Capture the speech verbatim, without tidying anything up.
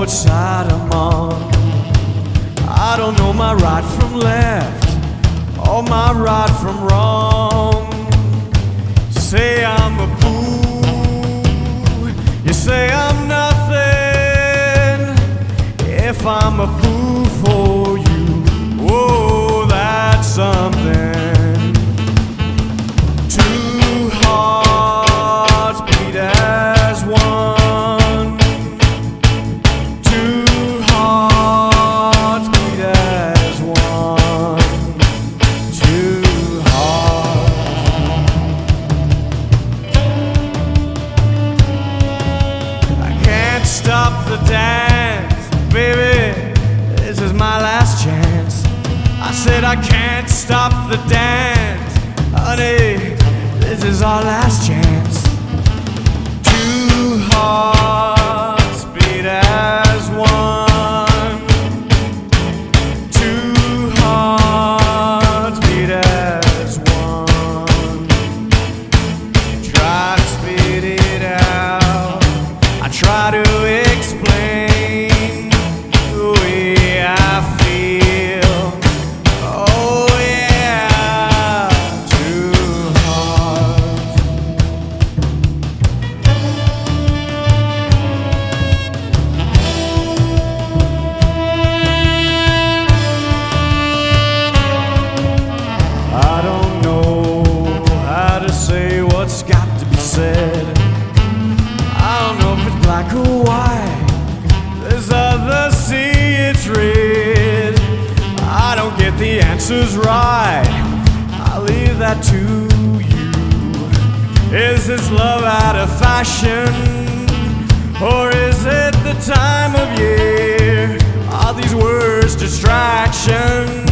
which side I'm on. I don't know my right from left, or my right from wrong. Say I'm a fool, you say I'm nothing. If I'm a fool for you, whoa, that's something. Two hearts beat as one. Two hearts beat as one. Two hearts. I can't stop the dance, baby. This is my last chance. I said I can't stop the dance, honey. This is our last chance. Two hearts beat as one. Two hearts beat as one. Try to spit it out. I try to explain the way I feel. Oh yeah, two hearts. I don't know how to say what's got to be said. I don't know if it's black or white. There's other sea, it's red. I don't get the answers right. I'll leave that to you. Is this love out of fashion, or is it the time of year? Are these words distraction?